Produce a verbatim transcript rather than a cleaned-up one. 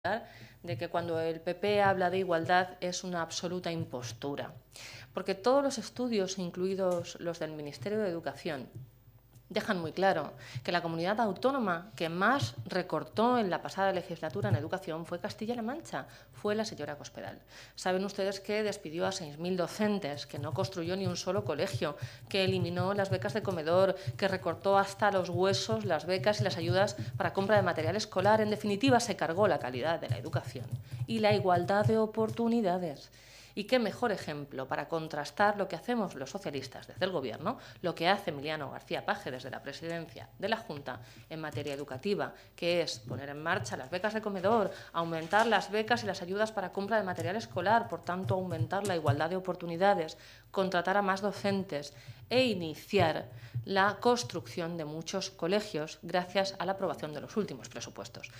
de que cuando el P P habla de igualdad es una absoluta impostura, porque todos los estudios, incluidos los del Ministerio de Educación, dejan muy claro que la comunidad autónoma que más recortó en la pasada legislatura en educación fue Castilla-La Mancha, fue la señora Cospedal. Saben ustedes que despidió a seis mil docentes, que no construyó ni un solo colegio, que eliminó las becas de comedor, que recortó hasta los huesos las becas y las ayudas para compra de material escolar. En definitiva, se cargó la calidad de la educación y la igualdad de oportunidades. Y qué mejor ejemplo para contrastar lo que hacemos los socialistas desde el Gobierno, lo que hace Emiliano García Paje desde la presidencia de la Junta en materia educativa, que es poner en marcha las becas de comedor, aumentar las becas y las ayudas para compra de material escolar, por tanto aumentar la igualdad de oportunidades, contratar a más docentes e iniciar la construcción de muchos colegios gracias a la aprobación de los últimos presupuestos.